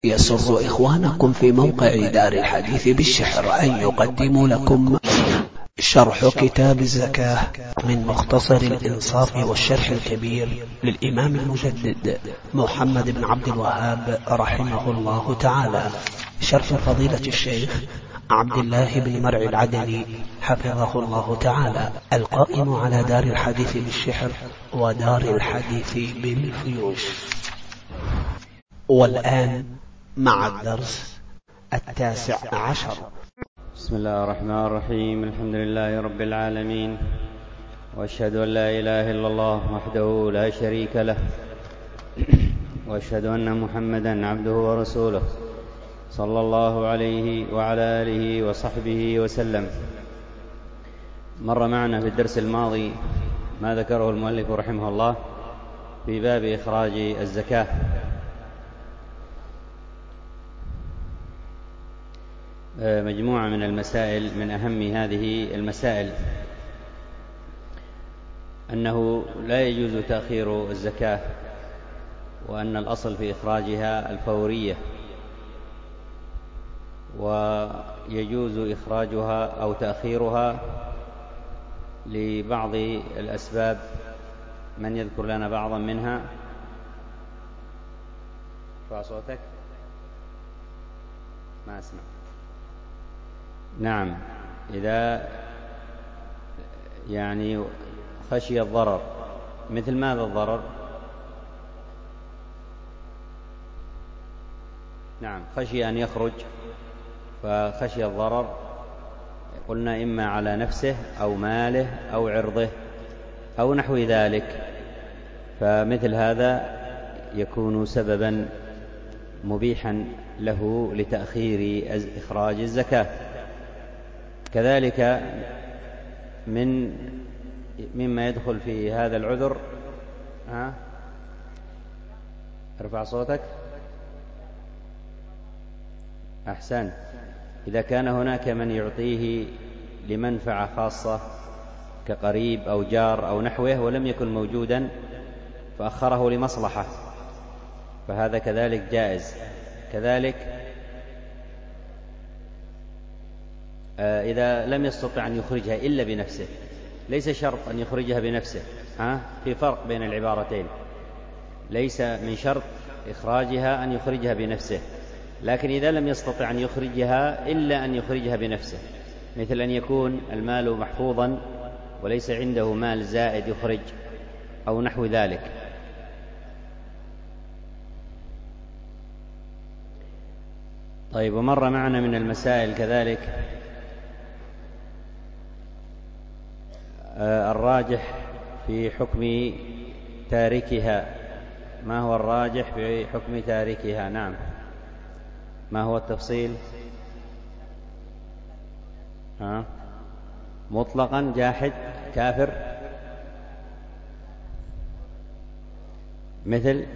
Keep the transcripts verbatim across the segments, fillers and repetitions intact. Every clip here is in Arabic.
يسر إخوانكم في موقع دار الحديث بالشحر أن يقدموا لكم شرح كتاب الزكاة من مختصر الإنصاف والشرح الكبير للإمام المجدد محمد بن عبد الوهاب رحمه الله تعالى، شرح فضيلة الشيخ عبد الله بن مرعي العدني حفظه الله تعالى، القائم على دار الحديث بالشحر ودار الحديث بالفيوش. والآن مع الدرس التاسع عشر. بسم الله الرحمن الرحيم. الحمد لله رب العالمين، وأشهد أن لا إله إلا الله وحده لا شريك له، وأشهد أن محمدا عبده ورسوله صلى الله عليه وعلى آله وصحبه وسلم. مر معنا في الدرس الماضي ما ذكره المؤلف رحمه الله في باب إخراج الزكاة. مجموعة من المسائل، من أهم هذه المسائل أنه لا يجوز تأخير الزكاة، وأن الأصل في إخراجها الفورية، ويجوز إخراجها أو تأخيرها لبعض الأسباب. من يذكر لنا بعضا منها؟ ارفع صوتك، ما أسمع. نعم، إذا يعني خشي الضرر. مثل ماذا الضرر؟ نعم، خشي أن يخرج فخشي الضرر، قلنا إما على نفسه أو ماله أو عرضه أو نحو ذلك، فمثل هذا يكون سببا مبيحا له لتأخير إخراج الزكاة. كذلك من مما يدخل في هذا العذر، ها؟ ارفع صوتك. أحسن. إذا كان هناك من يعطيه لمنفعة خاصة كقريب أو جار أو نحوه ولم يكن موجودا فأخره لمصلحة، فهذا كذلك جائز. كذلك إذا لم يستطع أن يخرجها إلا بنفسه، ليس شرط أن يخرجها بنفسه، ها؟ في فرق بين العبارتين. ليس من شرط إخراجها أن يخرجها بنفسه، لكن إذا لم يستطع أن يخرجها إلا أن يخرجها بنفسه، مثل أن يكون المال محفوظا وليس عنده مال زائد يخرج أو نحو ذلك. طيب، ومر معنا من المسائل كذلك الراجح في حكم تاركها. ما هو الراجح في حكم تاركها؟ نعم، ما هو التفصيل؟ ها؟ مطلقا جاحد كافر، مثل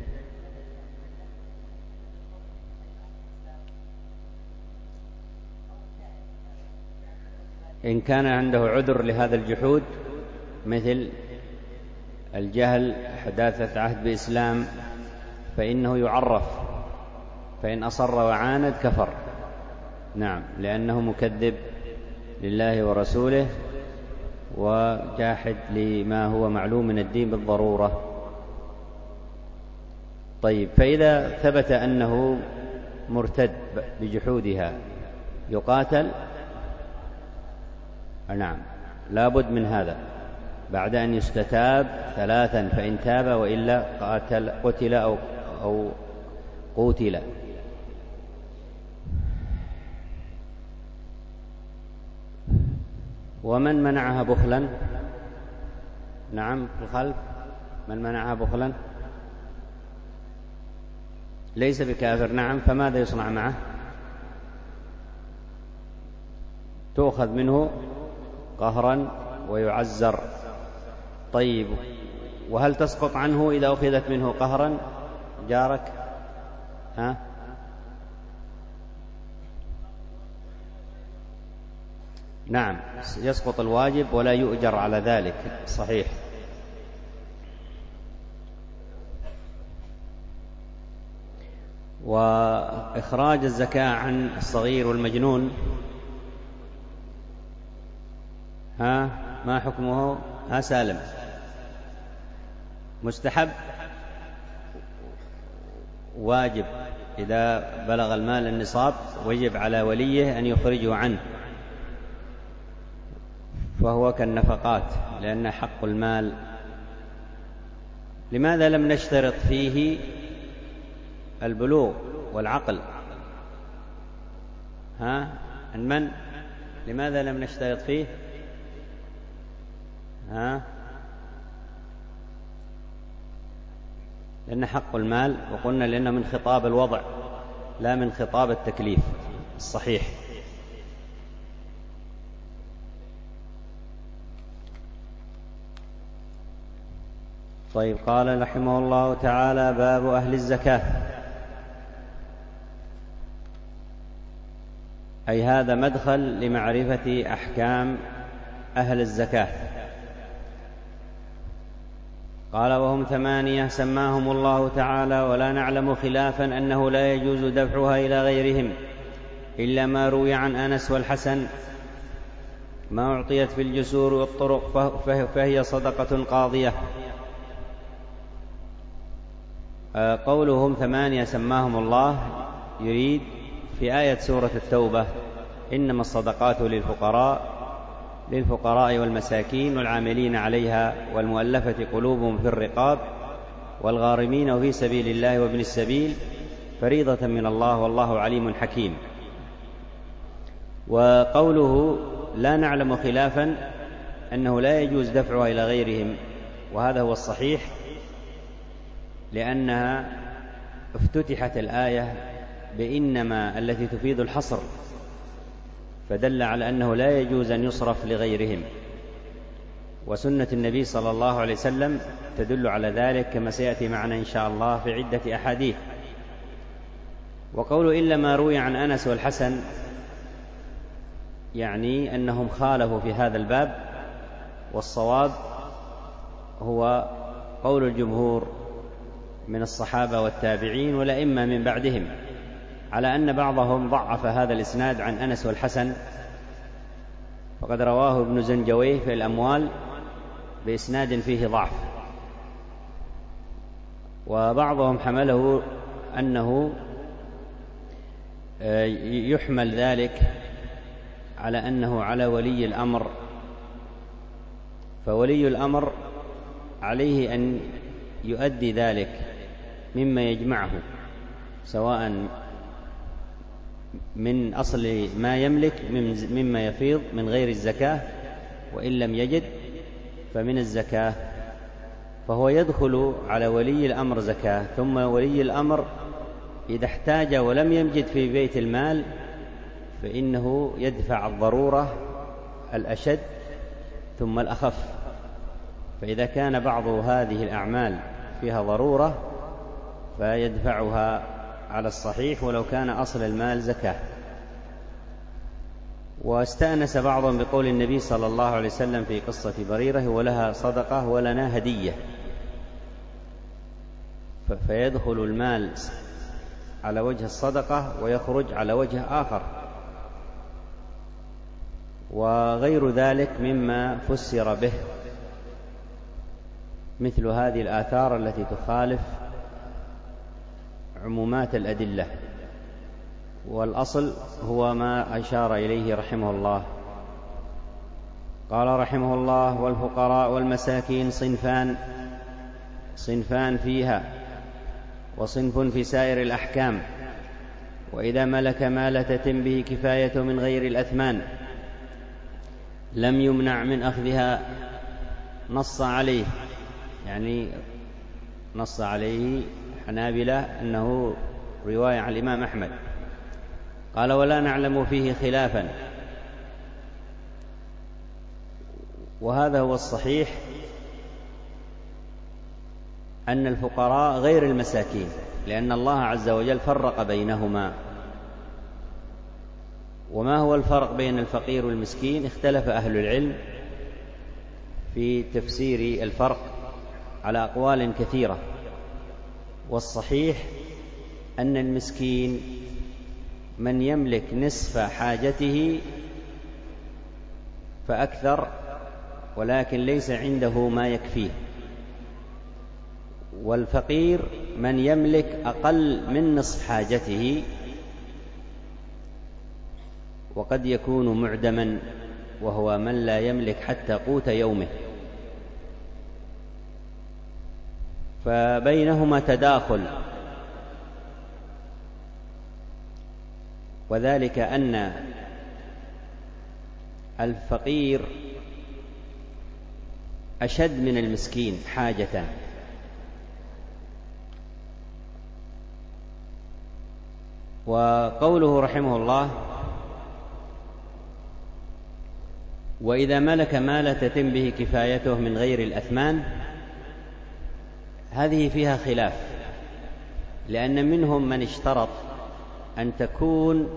إن كان عنده عذر لهذا الجحود، مثل الجهل، حداثة عهد بإسلام، فإنه يعرف، فإن أصر وعاند كفر. نعم، لأنه مكذب لله ورسوله وجاحد لما هو معلوم من الدين بالضرورة. طيب، فإذا ثبت أنه مرتد بجحودها يقاتل؟ نعم، لابد من هذا بعد أن يستتاب ثلاثا، فإن تاب وإلا قاتل قتل أو, أو قوتل. ومن منعها بخلا؟ نعم، في الخلف، من منعها بخلا ليس بكافر. نعم، فماذا يصنع معه؟ تؤخذ منه قهرا ويعزر. طيب، وهل تسقط عنه إذا أخذت منه قهرا جارك؟ ها؟ نعم، يسقط الواجب ولا يؤجر على ذلك، صحيح. وإخراج الزكاة عن الصغير والمجنون ها ما حكمه؟ ها سالم، مستحب، واجب إذا بلغ المال النصاب وجب على وليه أن يخرجه عنه، فهو كالنفقات لأن حق المال. لماذا لم نشترط فيه البلوغ والعقل؟ ها من؟ لماذا لم نشترط فيه؟ ها لأن حق المال، وقلنا لأنه من خطاب الوضع لا من خطاب التكليف الصحيح. طيب، قال رحمه الله تعالى: باب أهل الزكاة، أي هذا مدخل لمعرفة أحكام أهل الزكاة. قال: وهم ثمانية سماهم الله تعالى، ولا نعلم خلافا أنه لا يجوز دفعها إلى غيرهم إلا ما روي عن أنس والحسن: ما أعطيت في الجسور والطرق فهي صدقة قاضية. قولهم ثمانية سماهم الله يريد في آية سورة التوبة: إنما الصدقات للفقراء للفقراء والمساكين والعاملين عليها والمؤلفة قلوبهم في الرقاب والغارمين وفي سبيل الله وابن السبيل فريضة من الله والله عليم حكيم. وقوله لا نعلم خلافا أنه لا يجوز دفعها إلى غيرهم، وهذا هو الصحيح، لأنها افتتحت الآية بإنما التي تفيد الحصر، فدل على أنه لا يجوز أن يصرف لغيرهم، وسنة النبي صلى الله عليه وسلم تدل على ذلك كما سيأتي معنا إن شاء الله في عدة أحاديث. وقول إلا ما روي عن أنس والحسن يعني أنهم خالفوا في هذا الباب، والصواب هو قول الجمهور من الصحابة والتابعين والأئمة من بعدهم، على أن بعضهم ضعف هذا الإسناد عن أنس والحسن، فقد رواه ابن زنجويه في الأموال بإسناد فيه ضعف، وبعضهم حمله أنه يحمل ذلك على أنه على ولي الأمر، فولي الأمر عليه أن يؤدي ذلك مما يجمعه، سواء من أصل ما يملك مما يفيض من غير الزكاة، وإن لم يجد فمن الزكاة، فهو يدخل على ولي الأمر زكاة. ثم ولي الأمر إذا احتاج ولم يجد في بيت المال فإنه يدفع الضرورة الأشد ثم الأخف، فإذا كان بعض هذه الأعمال فيها ضرورة فيدفعها على الصحيح ولو كان أصل المال زكاة. واستأنس بعضهم بقول النبي صلى الله عليه وسلم في قصة بريرة: ولها صدقة ولنا هدية، فيدخل المال على وجه الصدقة ويخرج على وجه آخر، وغير ذلك مما فسر به، مثل هذه الآثار التي تخالف عمومات الأدلة. والأصل هو ما أشار إليه رحمه الله. قال رحمه الله: والفقراء والمساكين صنفان صنفان فيها، وصنف في سائر الأحكام، وإذا ملك ما لا تتم به كفاية من غير الأثمان لم يمنع من أخذها. نص عليه، يعني نص عليه حنابلة أنه رواية عن الإمام أحمد. قال: ولا نعلم فيه خلافا، وهذا هو الصحيح، أن الفقراء غير المساكين، لأن الله عز وجل فرق بينهما. وما هو الفرق بين الفقير والمسكين؟ اختلف أهل العلم في تفسير الفرق على أقوال كثيرة، والصحيح أن المسكين من يملك نصف حاجته فأكثر ولكن ليس عنده ما يكفيه، والفقير من يملك أقل من نصف حاجته وقد يكون معدما، وهو من لا يملك حتى قوت يومه. فبينهما تداخل، وذلك أن الفقير أشد من المسكين حاجة. وقوله رحمه الله: وإذا ملك ما لا تتم به كفايته من غير الأثمان، هذه فيها خلاف، لأن منهم من اشترط أن تكون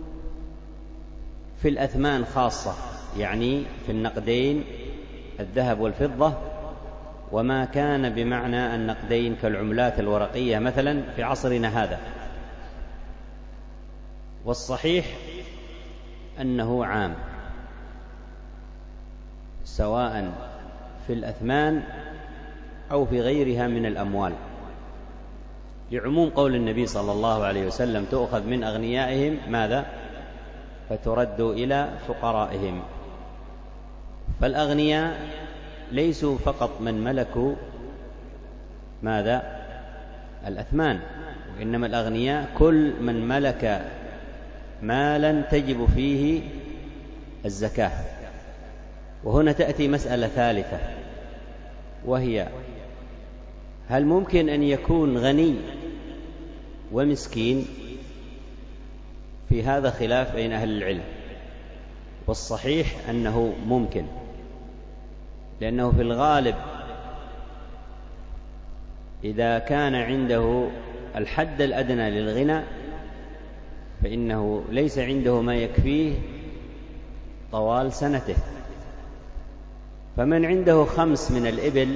في الأثمان خاصة، يعني في النقدين الذهب والفضة وما كان بمعنى النقدين كالعملات الورقية مثلا في عصرنا هذا. والصحيح أنه عام، سواء في الأثمان أو في غيرها من الأموال، لعموم قول النبي صلى الله عليه وسلم: تؤخذ من أغنيائهم ماذا؟ فترد إلى فقرائهم. فالأغنياء ليسوا فقط من ملكوا ماذا؟ الأثمان، وإنما الأغنياء كل من ملك مالا تجب فيه الزكاة. وهنا تأتي مسألة ثالثة، وهي: هل ممكن أن يكون غني ومسكين؟ في هذا خلاف بين أهل العلم، والصحيح أنه ممكن، لأنه في الغالب إذا كان عنده الحد الأدنى للغنى فإنه ليس عنده ما يكفيه طوال سنته. فمن عنده خمس من الإبل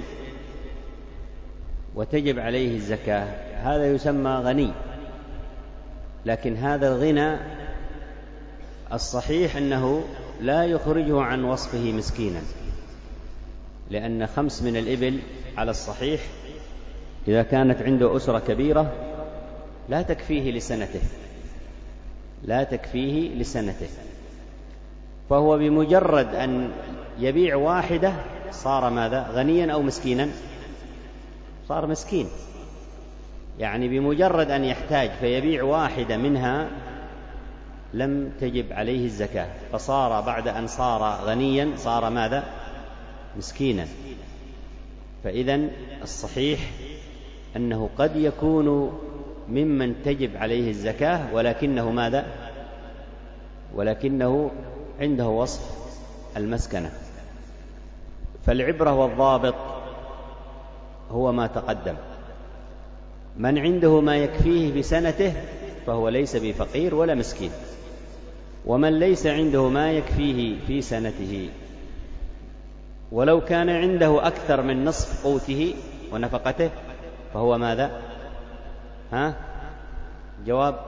وتجب عليه الزكاة هذا يسمى غني، لكن هذا الغنى الصحيح أنه لا يخرجه عن وصفه مسكينا، لأن خمس من الإبل على الصحيح إذا كانت عنده أسرة كبيرة لا تكفيه لسنته لا تكفيه لسنته فهو بمجرد أن يبيع واحدة صار ماذا؟ غنيا أو مسكينا؟ صار مسكين. يعني بمجرد أن يحتاج فيبيع واحدة منها لم تجب عليه الزكاة، فصار بعد أن صار غنيا صار ماذا؟ مسكينا. فإذن الصحيح أنه قد يكون ممن تجب عليه الزكاة ولكنه ماذا؟ ولكنه عنده وصف المسكنة. فالعبرة والضابط هو ما تقدم: من عنده ما يكفيه بسنته فهو ليس بفقير ولا مسكين، ومن ليس عنده ما يكفيه في سنته ولو كان عنده أكثر من نصف قوته ونفقته فهو ماذا؟ ها؟ جواب: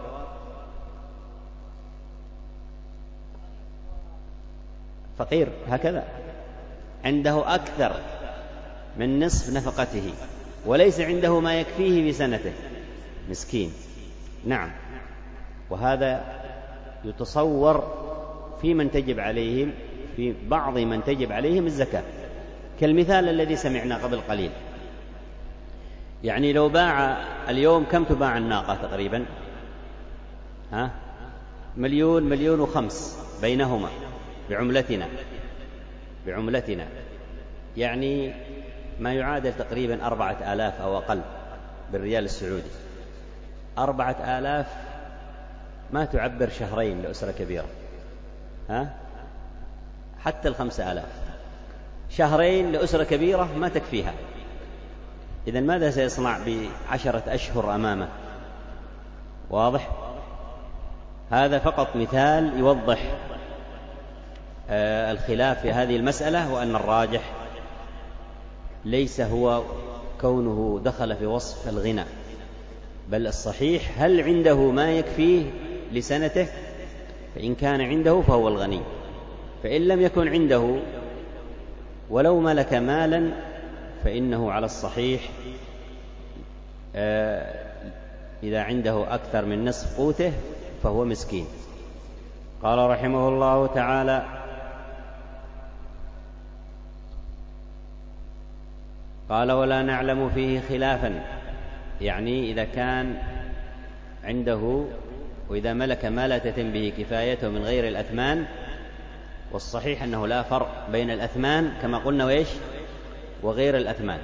فقير. هكذا عنده أكثر من نصف نفقته وليس عنده ما يكفيه بسنته، مسكين. نعم. وهذا يتصور في من تجب عليهم في بعض من تجب عليهم الزكاة، كالمثال الذي سمعنا قبل قليل. يعني لو باع اليوم كم تباع الناقة تقريبا؟ ها؟ مليون مليون وخمس بينهما بعملتنا بعملتنا يعني ما يعادل تقريبا أربعة آلاف أو أقل بالريال السعودي. أربعة آلاف ما تعبر شهرين لأسرة كبيرة، ها؟ حتى الخمسة آلاف شهرين لأسرة كبيرة ما تكفيها. إذن ماذا سيصنع بعشرة أشهر أمامه؟ واضح؟ هذا فقط مثال يوضح آه الخلاف في هذه المسألة، وأن الراجح ليس هو كونه دخل في وصف الغنى، بل الصحيح هل عنده ما يكفيه لسنته؟ فإن كان عنده فهو الغني، فإن لم يكن عنده ولو ملك مالا فإنه على الصحيح إذا عنده أكثر من نصف قوته فهو مسكين. قال رحمه الله تعالى: قال: ولا نعلم فيه خلافا، يعني إذا كان عنده وإذا ملك ما لا تتم به كفايته من غير الأثمان، والصحيح أنه لا فرق بين الأثمان كما قلنا وإيش وغير الأثمان.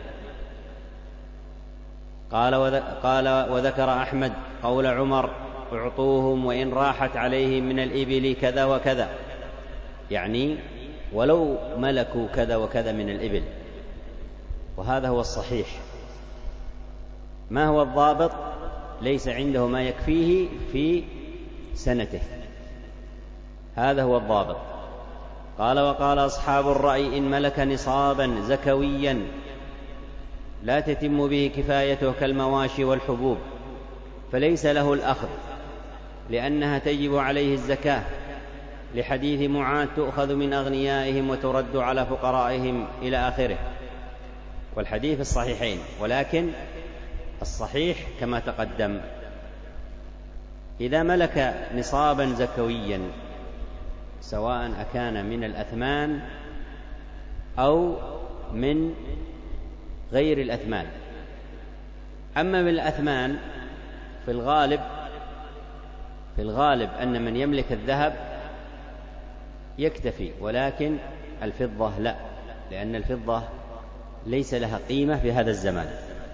قال قال وذكر أحمد قول عمر: اعطوهم وإن راحت عليهم من الإبل كذا وكذا، يعني ولو ملكوا كذا وكذا من الإبل. وهذا هو الصحيح. ما هو الضابط؟ ليس عنده ما يكفيه في سنته، هذا هو الضابط. قال: وقال أصحاب الرأي: إن ملك نصابا زكويا لا تتم به كفايته كالمواشي والحبوب فليس له الأخذ، لأنها تجب عليه الزكاة، لحديث معاذ: تؤخذ من أغنيائهم وترد على فقرائهم إلى آخره. والحديث الصحيحين، ولكن الصحيح كما تقدم: إذا ملك نصابا زكويا سواء أكان من الأثمان أو من غير الأثمان. أما من الأثمان في الغالب في الغالب أن من يملك الذهب يكتفي، ولكن الفضة لا، لأن الفضة ليس لها قيمة في هذا الزمان.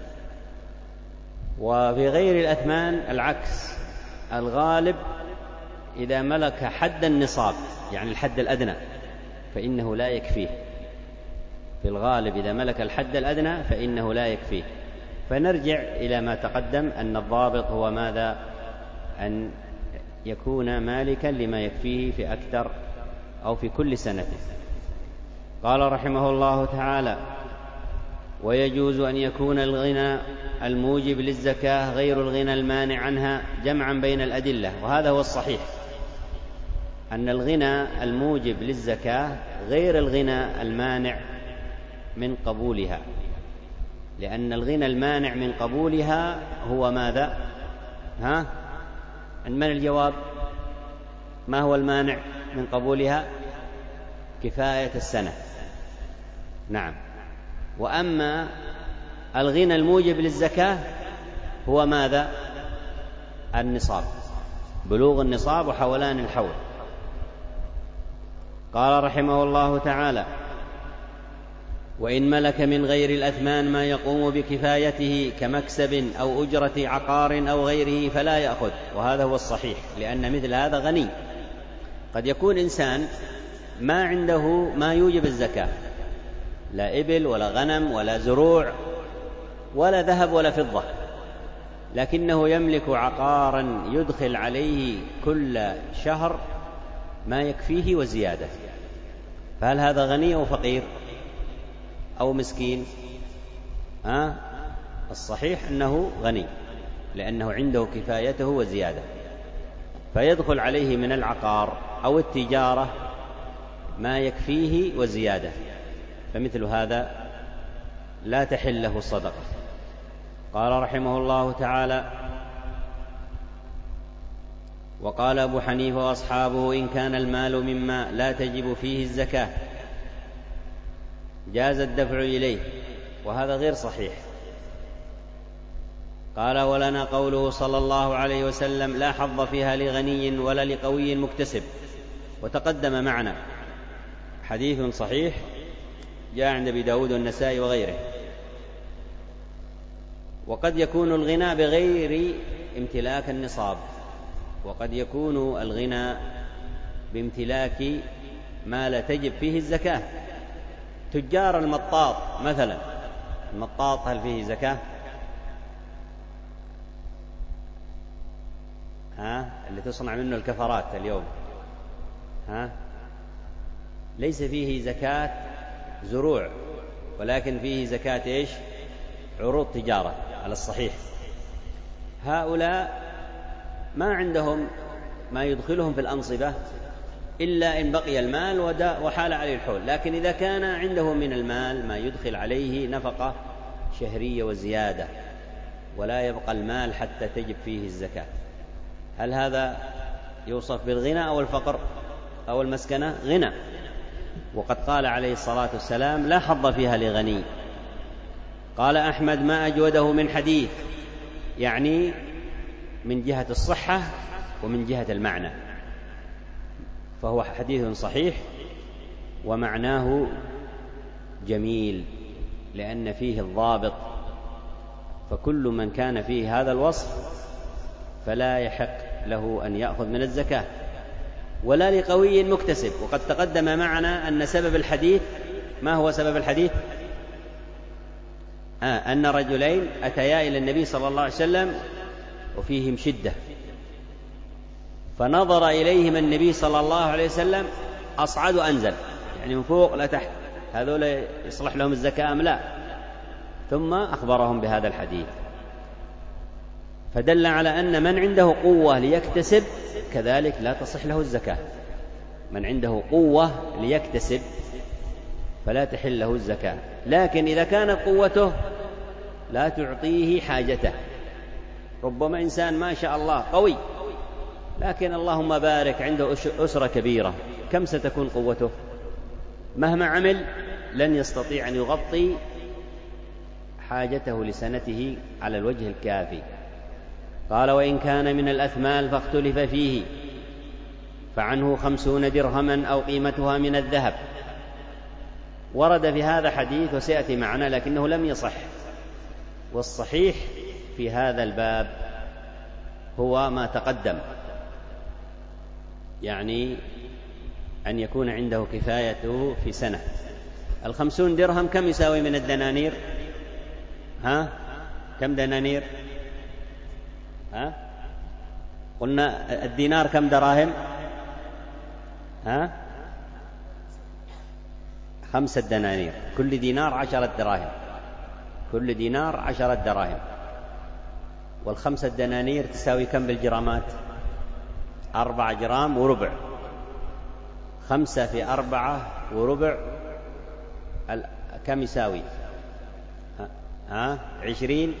وفي غير الأثمان العكس، الغالب إذا ملك حد النصاب يعني الحد الأدنى فإنه لا يكفيه. في الغالب إذا ملك الحد الأدنى فإنه لا يكفيه. فنرجع إلى ما تقدم أن الضابط هو ماذا؟ أن يكون مالكا لما يكفيه في أكثر أو في كل سنة. قال رحمه الله تعالى: ويجوز أن يكون الغنى الموجب للزكاة غير الغنى المانع عنها، جمعا بين الأدلة. وهذا هو الصحيح، أن الغنى الموجب للزكاة غير الغنى المانع من قبولها، لأن الغنى المانع من قبولها هو ماذا؟ ها؟ عند من الجواب؟ ما هو المانع من قبولها؟ كفاية السنة. نعم. وأما الغنى الموجب للزكاة هو ماذا؟ النصاب، بلوغ النصاب وحولان الحول. قال رحمه الله تعالى: وإن ملك من غير الأثمان ما يقوم بكفايته كمكسب أو أجرة عقار أو غيره فلا يأخذ. وهذا هو الصحيح، لأن مثل هذا غني. قد يكون إنسان ما عنده ما يوجب الزكاة، لا إبل ولا غنم ولا زروع ولا ذهب ولا فضة، لكنه يملك عقارا يدخل عليه كل شهر ما يكفيه وزيادة، فهل هذا غني أو فقير أو مسكين؟ أه؟ الصحيح أنه غني، لأنه عنده كفايته وزيادة، فيدخل عليه من العقار أو التجارة ما يكفيه وزيادة، فمثل هذا لا تحل له الصدقة. قال رحمه الله تعالى: وقال أبو حنيفة وأصحابه: إن كان المال مما لا تجب فيه الزكاة جاز الدفع إليه. وهذا غير صحيح. قال: ولنا قوله صلى الله عليه وسلم: لا حظ فيها لغني ولا لقوي مكتسب. وتقدم معنا حديث صحيح جاء عند أبي داود والنسائي وغيره. وقد يكون الغنى بغير امتلاك النصاب، وقد يكون الغنى بامتلاك ما لا تجب فيه الزكاة. تجار المطاط مثلا، المطاط هل فيه زكاة؟ ها؟ اللي تصنع منه الكفرات اليوم، ها؟ ليس فيه زكاة زروع، ولكن فيه زكاة إيش؟ عروض تجارة على الصحيح. هؤلاء ما عندهم ما يدخلهم في الأنصبة إلا إن بقي المال وحال عليه الحول، لكن إذا كان عنده من المال ما يدخل عليه نفقة شهرية وزيادة ولا يبقى المال حتى تجب فيه الزكاة، هل هذا يوصف بالغنى أو الفقر أو المسكنة؟ غنى. وقد قال عليه الصلاة والسلام: لا حظ فيها لغني. قال أحمد: ما أجوده من حديث، يعني من جهة الصحة ومن جهة المعنى، فهو حديث صحيح ومعناه جميل لأن فيه الضابط، فكل من كان فيه هذا الوصف فلا يحق له أن يأخذ من الزكاة، ولا لقوي مكتسب. وقد تقدم معنا أن سبب الحديث، ما هو سبب الحديث؟ آه أن رجلين أتيا إلى النبي صلى الله عليه وسلم وفيهم شدة، فنظر إليهم النبي صلى الله عليه وسلم أصعد وأنزل، يعني من فوق لا تحت، هذول يصلح لهم الزكاة أم لا؟ ثم أخبرهم بهذا الحديث، فدل على أن من عنده قوة ليكتسب كذلك لا تصح له الزكاة. من عنده قوة ليكتسب فلا تحل له الزكاة، لكن إذا كانت قوته لا تعطيه حاجته، ربما إنسان ما شاء الله قوي لكن اللهم بارك عنده أسرة كبيرة، كم ستكون قوته؟ مهما عمل لن يستطيع أن يغطي حاجته لسنته على الوجه الكافي. قال: وإن كان من الأثمال فاختلف فيه فعنه خمسون درهما أو قيمتها من الذهب. ورد في هذا حديث وسيأتي معنا لكنه لم يصح، والصحيح في هذا الباب هو ما تقدم، يعني أن يكون عنده كفايته في سنة. الخمسون درهم كم يساوي من الدنانير؟ ها؟ كم دنانير؟ ها؟ قلنا الدينار كم دراهم؟ ها؟ خمسة دنانير، كل دينار عشرة دراهم، كل دينار عشرة دراهم. والخمسة دنانير تساوي كم بالجرامات؟ أربعة جرام وربع. خمسة في أربعة وربع كم يساوي؟ ها؟ عشرين،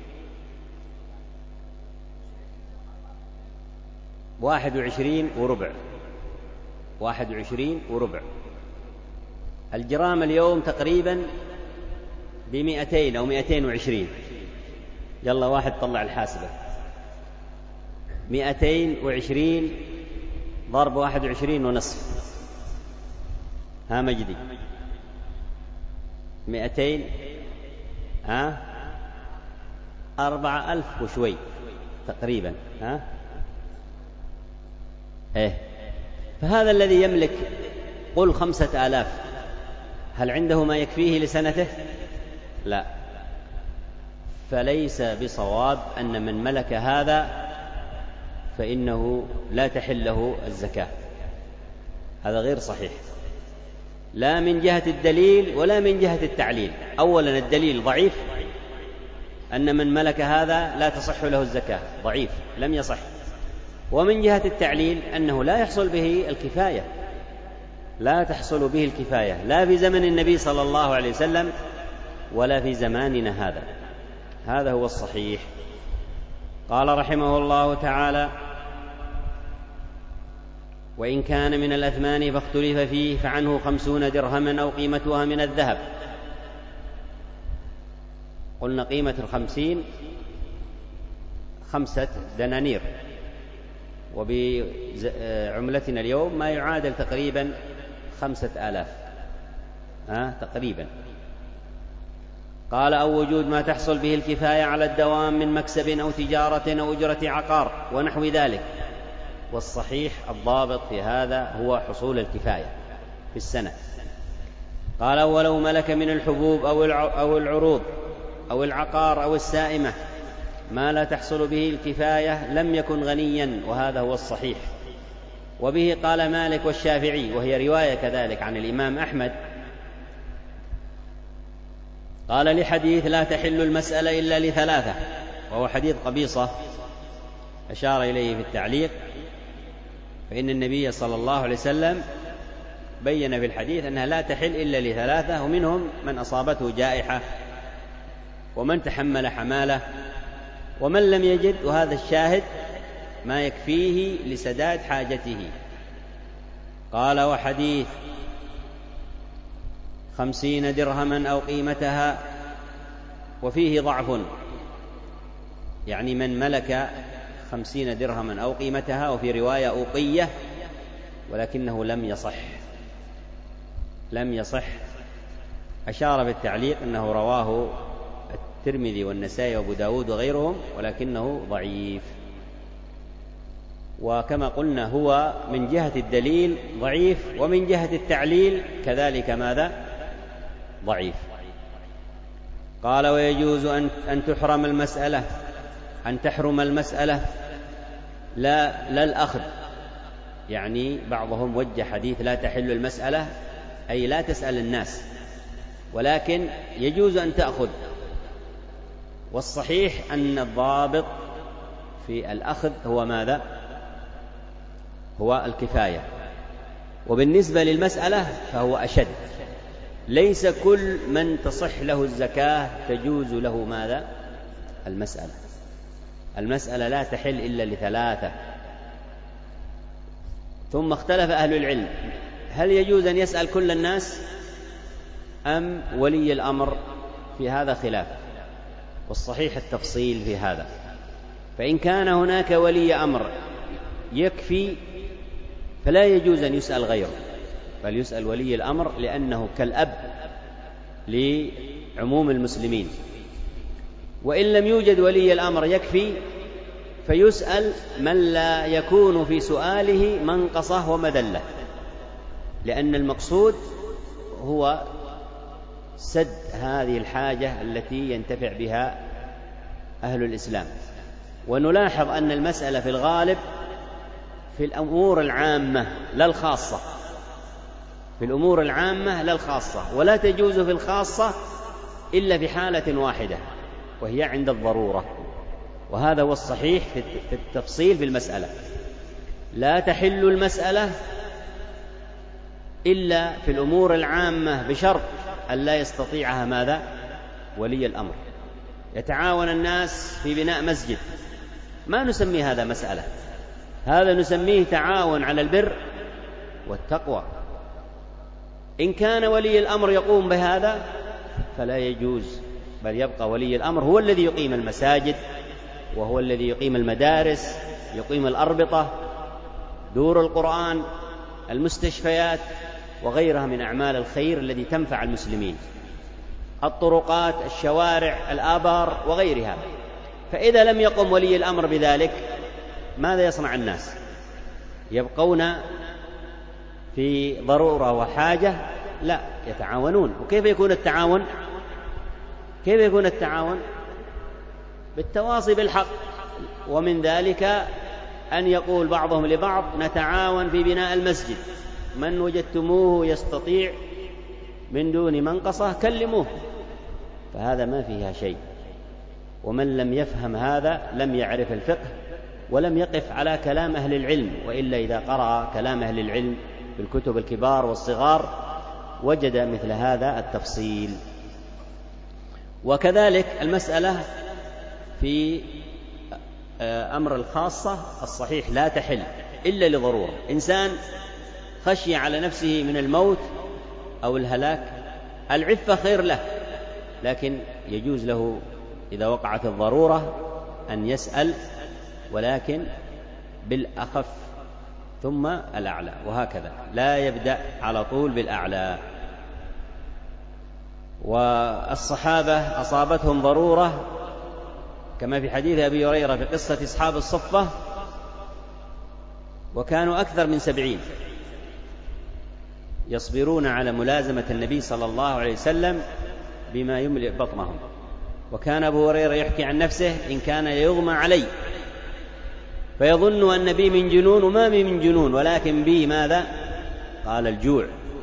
واحد وعشرين وربع، واحد وعشرين وربع. الجرام اليوم تقريبا بمئتين أو مئتين وعشرين. يلا واحد طلع الحاسبة، مئتين وعشرين ضرب واحد وعشرين ونصف. ها مجدي؟ مئتين، ها؟ أربعة ألف وشوي تقريبا. ها؟ إيه. فهذا الذي يملك قل خمسة آلاف، هل عنده ما يكفيه لسنته؟ لا. فليس بصواب أن من ملك هذا فإنه لا تحل له الزكاة، هذا غير صحيح، لا من جهة الدليل ولا من جهة التعليل. أولا الدليل ضعيف، أن من ملك هذا لا تصح له الزكاة، ضعيف لم يصح. ومن جهة التعليل أنه لا يحصل به الكفاية، لا تحصل به الكفاية لا في زمن النبي صلى الله عليه وسلم ولا في زماننا هذا، هذا هو الصحيح. قال رحمه الله تعالى: وإن كان من الأثمان فاختلف فيه فعنه خمسون درهما أو قيمتها من الذهب. قلنا قيمة الخمسين خمسة دنانير، وبعملتنا اليوم ما يعادل تقريبا خمسة آلاف، ها تقريبا. قال: أو وجود ما تحصل به الكفاية على الدوام من مكسب أو تجارة أو أجرة عقار ونحو ذلك. والصحيح الضابط في هذا هو حصول الكفاية في السنة. قال: ولو ملك من الحبوب أو العروض أو العقار أو السائمة ما لا تحصل به الكفاية لم يكن غنيا، وهذا هو الصحيح. وبه قال مالك والشافعي، وهي رواية كذلك عن الإمام أحمد. قال: لحديث لا تحل المسألة إلا لثلاثة: وهو حديث قبيصة أشار إليه في التعليق، فإن النبي صلى الله عليه وسلم بين في الحديث أنها لا تحل إلا لثلاثة، ومنهم من أصابته جائحة، ومن تحمل حمالة، ومن لم يجد، وهذا الشاهد ما يكفيه لسداد حاجته. قال: وحديث خمسين درهما أو قيمتها، وفيه ضعف، يعني من ملك خمسين درهما أو قيمتها، وفي رواية أوقية، ولكنه لم يصح لم يصح أشار بالتعليق أنه رواه الترمذي والنسائي وأبو داود وغيرهم، ولكنه ضعيف. وكما قلنا هو من جهة الدليل ضعيف، ومن جهة التعليل كذلك ماذا؟ ضعيف. قال: ويجوز أن تحرم المسألة أن تحرم المسألة لا, لا الأخذ، يعني بعضهم وجه حديث لا تحل المسألة أي لا تسأل الناس، ولكن يجوز أن تأخذ. والصحيح أن الضابط في الأخذ هو ماذا؟ هو الكفاية. وبالنسبة للمسألة فهو أشد، ليس كل من تصح له الزكاة تجوز له ماذا؟ المسألة المسألة لا تحل إلا لثلاثة. ثم اختلف أهل العلم هل يجوز أن يسأل كل الناس أم ولي الأمر؟ في هذا خلاف، والصحيح التفصيل في هذا. فإن كان هناك ولي أمر يكفي فلا يجوز أن يسأل غيره، بل يسأل ولي الأمر، لأنه كالأب لعموم المسلمين. وإن لم يوجد ولي الأمر يكفي فيسأل من لا يكون في سؤاله منقصة ومذلة، لأن المقصود هو سد هذه الحاجة التي ينتفع بها أهل الإسلام. ونلاحظ أن المسألة في الغالب في الأمور العامة لا الخاصة، في الأمور العامة لا الخاصة، ولا تجوز في الخاصة إلا في حالة واحدة، وهي عند الضرورة. وهذا هو الصحيح في التفصيل في المسألة. لا تحل المسألة إلا في الأمور العامة بشرط أن لا يستطيعها ماذا؟ ولي الأمر. يتعاون الناس في بناء مسجد، ما نسمي هذا مسألة، هذا نسميه تعاون على البر والتقوى. إن كان ولي الأمر يقوم بهذا فلا يجوز، بل يبقى ولي الأمر هو الذي يقيم المساجد، وهو الذي يقيم المدارس، يقيم الأربطة، دور القرآن، المستشفيات، وغيرها من أعمال الخير التي تنفع المسلمين، الطرقات، الشوارع، الآبار وغيرها. فإذا لم يقم ولي الأمر بذلك ماذا يصنع الناس؟ يبقون في ضرورة وحاجة؟ لا، يتعاونون. وكيف يكون التعاون؟ كيف يكون التعاون؟ بالتواصي بالحق. ومن ذلك أن يقول بعضهم لبعض: نتعاون في بناء المسجد، من وجدتموه يستطيع من دون منقصة كلموه. فهذا ما فيها شيء. ومن لم يفهم هذا لم يعرف الفقه ولم يقف على كلام أهل العلم، وإلا إذا قرأ كلام أهل العلم في الكتب الكبار والصغار وجد مثل هذا التفصيل. وكذلك المسألة في أمر الخاصة الصحيح لا تحل إلا لضرورة. إنسان خشي على نفسه من الموت أو الهلاك، العفة خير له، لكن يجوز له إذا وقعت الضرورة أن يسأل، ولكن بالأخف ثم الأعلى، وهكذا لا يبدأ على طول بالأعلى. والصحابة أصابتهم ضرورة كما في حديث أبي هريرة في قصة أصحاب الصفة، وكانوا أكثر من سبعين يصبرون على ملازمة النبي صلى الله عليه وسلم بما يملئ بطنهم. وكان أبو هريرة يحكي عن نفسه: إن كان يغمى علي فيظن أن بي من جنون، وما بي من جنون، ولكن بي ماذا؟ قال: الجوع.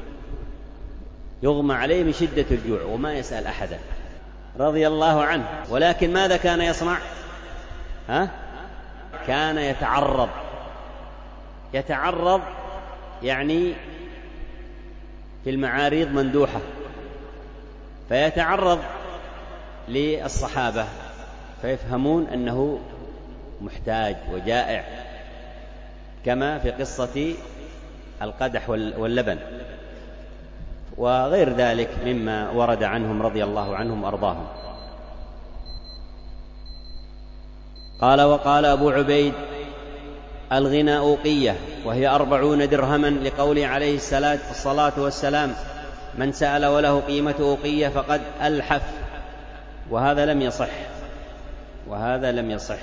يغمى عليه من شدة الجوع وما يسأل أحدا رضي الله عنه. ولكن ماذا كان يصنع؟ ها؟ كان يتعرض يتعرض يعني في المعاريض مندوحة، فيتعرض للصحابة فيفهمون أنه محتاج وجائع، كما في قصة القدح واللبن وغير ذلك مما ورد عنهم رضي الله عنهم وأرضاهم. قال: وقال أبو عبيد: الغنى أوقية، وهي أربعون درهما، لقوله عليه الصلاة والسلام: من سأل وله قيمة أوقية فقد ألحف. وهذا لم يصح وهذا لم يصح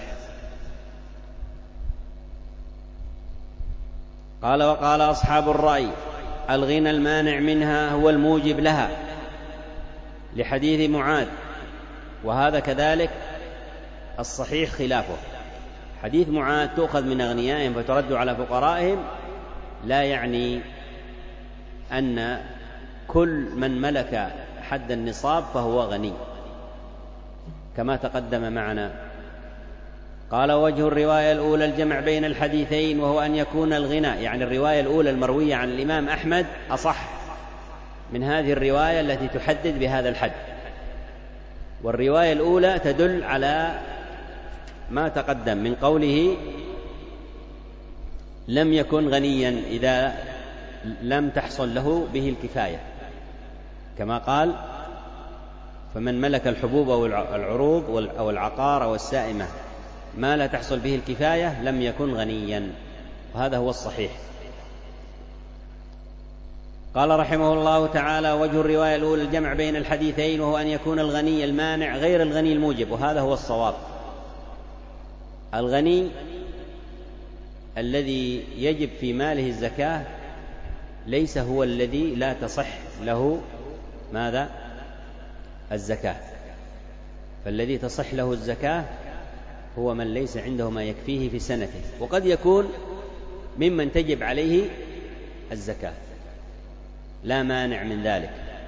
قال: وقال أصحاب الرأي: الغنى المانع منها هو الموجب لها، لحديث معاذ، وهذا كذلك الصحيح خلافه. حديث معاذ تؤخذ من أغنيائهم فترد على فقرائهم لا يعني أن كل من ملك حد النصاب فهو غني، كما تقدم معنا. قال: وجه الرواية الأولى الجمع بين الحديثين، وهو أن يكون الغنى، يعني الرواية الأولى المروية عن الإمام أحمد، أصح من هذه الرواية التي تحدد بهذا الحد. والرواية الأولى تدل على ما تقدم من قوله: لم يكن غنيا إذا لم تحصل له به الكفاية، كما قال: فمن ملك الحبوب أو العروض أو العقار أو السائمة ما لا تحصل به الكفاية لم يكن غنيا، وهذا هو الصحيح. قال رحمه الله تعالى: وجه الرواية الأولى الجمع بين الحديثين، وهو أن يكون الغني المانع غير الغني الموجب، وهذا هو الصواب. الغني الذي يجب في ماله الزكاة ليس هو الذي لا تصح له ماذا؟ الزكاة. فالذي تصح له الزكاة هو من ليس عنده ما يكفيه في سنته، وقد يكون ممن تجب عليه الزكاة، لا مانع من ذلك.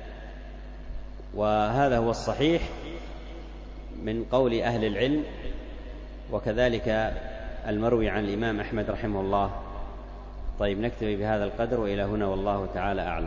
وهذا هو الصحيح من قول أهل العلم، وكذلك المروي عن الإمام أحمد رحمه الله. طيب، نكتفي بهذا القدر، وإلى هنا والله تعالى أعلم.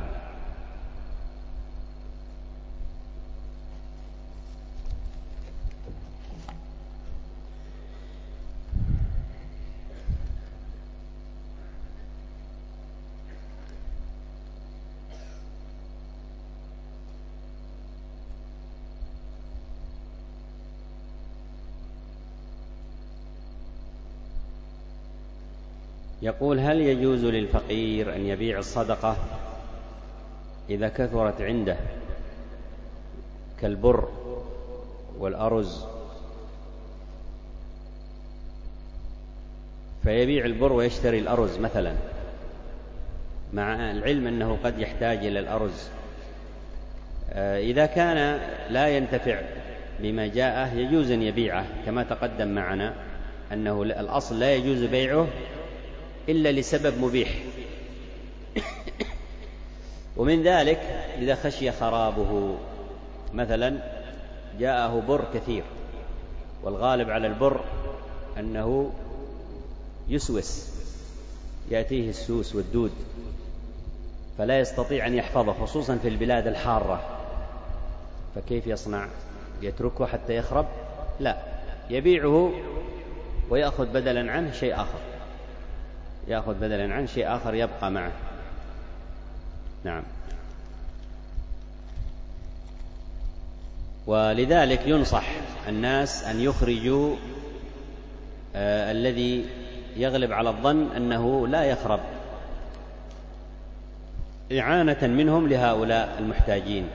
يقول: هل يجوز للفقير أن يبيع الصدقة إذا كثرت عنده كالبر والأرز، فيبيع البر ويشتري الأرز مثلا، مع العلم أنه قد يحتاج إلى الأرز؟ إذا كان لا ينتفع بما جاءه يجوز أن يبيعه، كما تقدم معنا أنه الأصل لا يجوز بيعه إلا لسبب مبيح. ومن ذلك إذا خشي خرابه، مثلا جاءه بر كثير، والغالب على البر أنه يسوس، يأتيه السوس والدود، فلا يستطيع أن يحفظه، خصوصا في البلاد الحارة، فكيف يصنع؟ يتركه حتى يخرب؟ لا، يبيعه ويأخذ بدلا عنه شيء آخر، يأخذ بدلا عنه شيء آخر يبقى معه. نعم. ولذلك ينصح الناس أن يخرجوا آه الذي يغلب على الظن أنه لا يخرب، إعانة منهم لهؤلاء المحتاجين.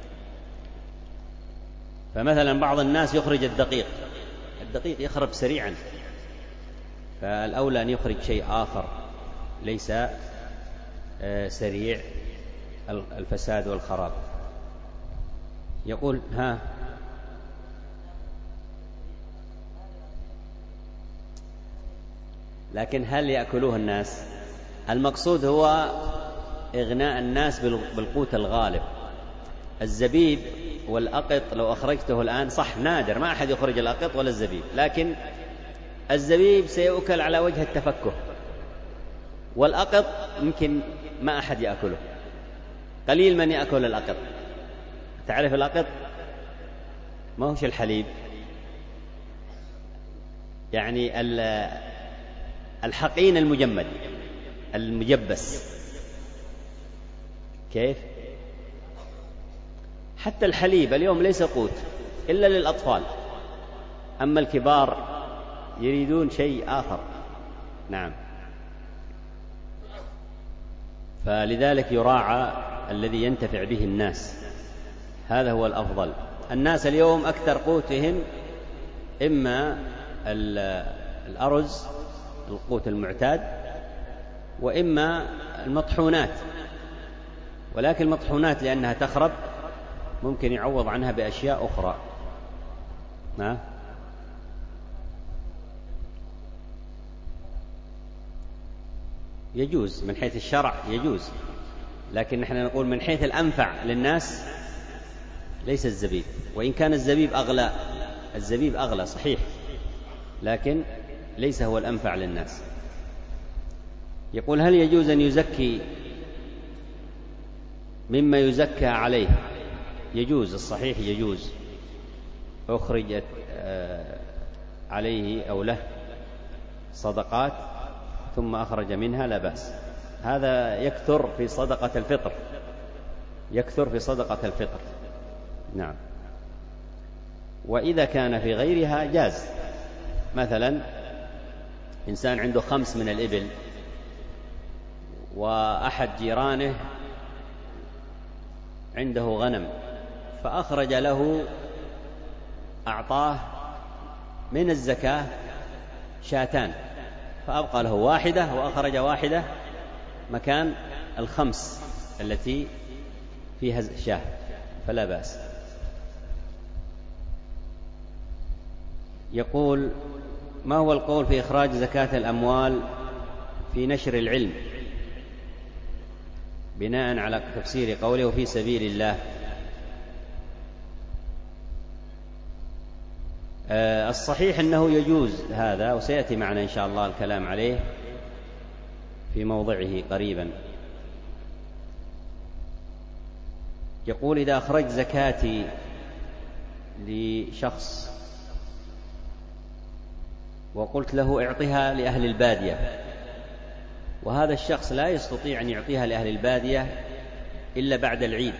فمثلا بعض الناس يخرج الدقيق، الدقيق يخرب سريعا، فالأولى أن يخرج شيء آخر ليس سريع الفساد والخراب. يقول: ها لكن هل يأكلوه الناس؟ المقصود هو إغناء الناس بالقوت الغالب. الزبيب والأقط لو أخرجته الآن، صح نادر، ما أحد يخرج الأقط ولا الزبيب، لكن الزبيب سيؤكل على وجه التفكه، والأقط يمكن ما أحد يأكله، قليل من يأكل الأقط. تعرف الأقط؟ ما هوش الحليب، يعني الحقين المجمد المجبس. كيف؟ حتى الحليب اليوم ليس قوت إلا للأطفال، أما الكبار يريدون شيء آخر. نعم. فلذلك يراعى الذي ينتفع به الناس، هذا هو الأفضل. الناس اليوم أكثر قوتهم إما الأرز القوت المعتاد، وإما المطحونات، ولكن المطحونات لأنها تخرب ممكن يعوض عنها بأشياء أخرى. ها؟ يجوز من حيث الشرع يجوز، لكن نحن نقول من حيث الأنفع للناس ليس الزبيب، وإن كان الزبيب أغلى، الزبيب أغلى صحيح، لكن ليس هو الأنفع للناس. يقول: هل يجوز أن يزكي مما يزكى عليه؟ يجوز، الصحيح يجوز. أخرجت عليه أو له صدقات ثم أخرج منها لا بأس. هذا يكثر في صدقة الفطر، يكثر في صدقة الفطر. نعم. وإذا كان في غيرها جاز. مثلا إنسان عنده خمس من الإبل، وأحد جيرانه عنده غنم، فأخرج له، أعطاه من الزكاة شاتان، فأبقى له واحدة وأخرج واحدة مكان الخمس التي فيها شاه، فلا بأس. يقول: ما هو القول في إخراج زكاة الأموال في نشر العلم بناء على تفسير قوله في سبيل الله؟ آه الصحيح أنه يجوز هذا، وسيأتي معنا إن شاء الله الكلام عليه في موضعه قريبا. يقول: إذا أخرج زكاتي لشخص وقلت له اعطها لأهل البادية، وهذا الشخص لا يستطيع أن يعطيها لأهل البادية إلا بعد العيد،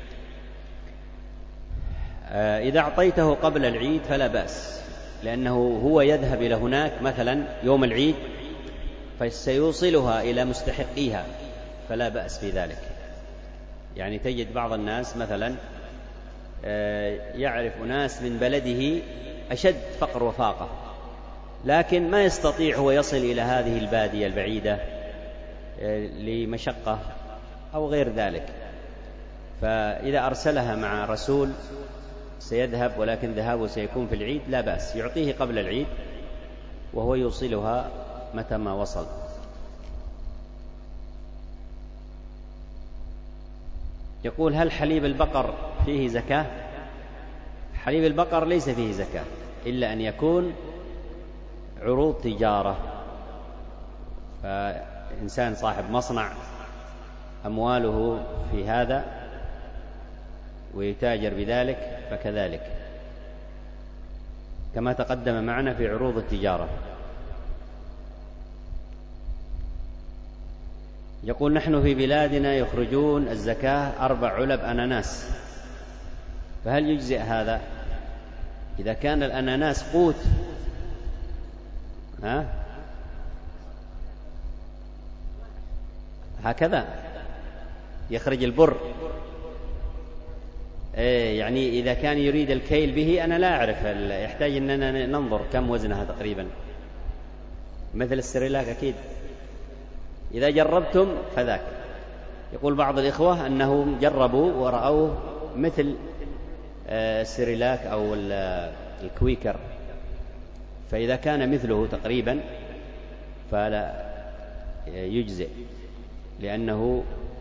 إذا أعطيته قبل العيد فلا بأس، لأنه هو يذهب إلى هناك مثلا يوم العيد فسيوصلها إلى مستحقيها، فلا بأس في ذلك. يعني تجد بعض الناس مثلا يعرف ناس من بلده أشد فقر وفاقة، لكن ما يستطيع هو يصل إلى هذه البادية البعيدة لمشقة أو غير ذلك، فإذا أرسلها مع رسول سيذهب، ولكن ذهابه سيكون في العيد، لا بأس، يعطيه قبل العيد وهو يوصلها متى ما وصل. يقول: هل حليب البقر فيه زكاة؟ حليب البقر ليس فيه زكاة إلا أن يكون عروض تجارة، فإنسان صاحب مصنع أمواله في هذا ويتاجر بذلك فكذلك، كما تقدم معنا في عروض التجارة. يقول: نحن في بلادنا يخرجون الزكاة أربع علب أناناس، فهل يجزئ هذا؟ إذا كان الأناناس قوت، ها؟ هكذا يخرج البر. إيه يعني إذا كان يريد الكيل به أنا لا أعرف، يحتاج أننا ننظر كم وزنها تقريبا، مثل السريلاك أكيد، إذا جربتم فذاك. يقول بعض الإخوة أنهم جربوا ورأوه مثل السريلاك أو الكويكر، فإذا كان مثله تقريبا فلا يجزئ، لأنه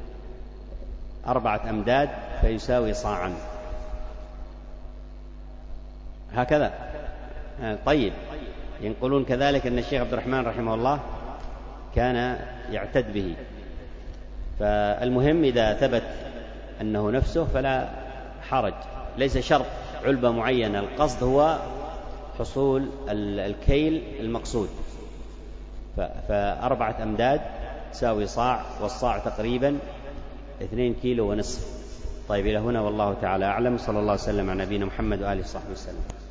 أربعة أمداد فيساوي صاعا، هكذا. طيب، ينقلون كذلك أن الشيخ عبد الرحمن رحمه الله كان يعتد به. فالمهم إذا ثبت أنه نفسه فلا حرج، ليس شرط علبة معينة، القصد هو حصول الكيل المقصود. فأربعة أمداد تساوي صاع، والصاع تقريبا اثنين كيلو ونصف. طيب إلى هنا والله تعالى أعلم، صلى الله وسلم على نبينا محمد وآله وصحبه وسلم.